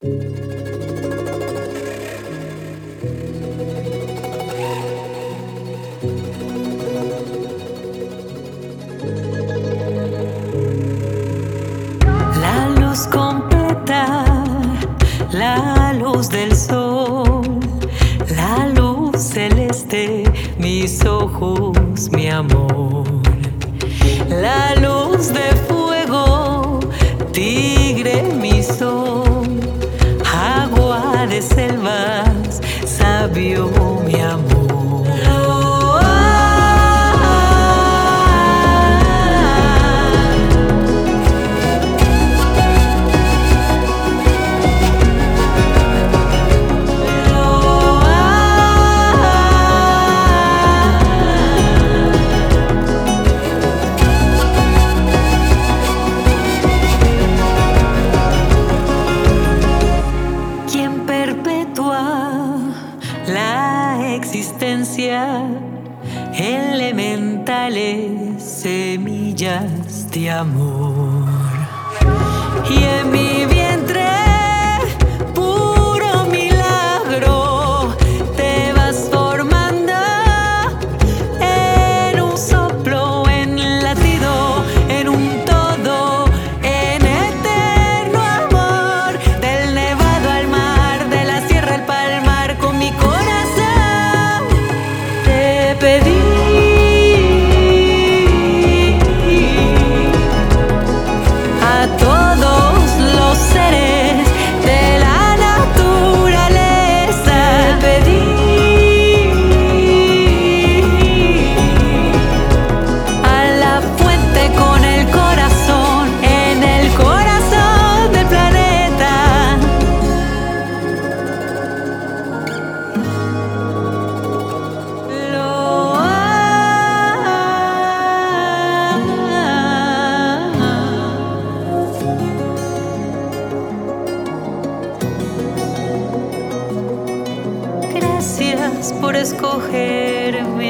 La luz completa, la luz del sol, la luz celeste, mis ojos, mi amor. La luz de fuego, tigre, mi sol, agua de selvas, sabio, mi amor. La existencia, elementales semillas de amor. Y en mi vientre, puro milagro, te vas formando en un soplo, en latido, en un todo, en eterno amor. Del nevado al mar, de la sierra al palmar, con mi corazón te pedí. A todos los seres de la naturaleza te pedí. A la fuente con el corazón, en el corazón del planeta. Gracias por escogerme.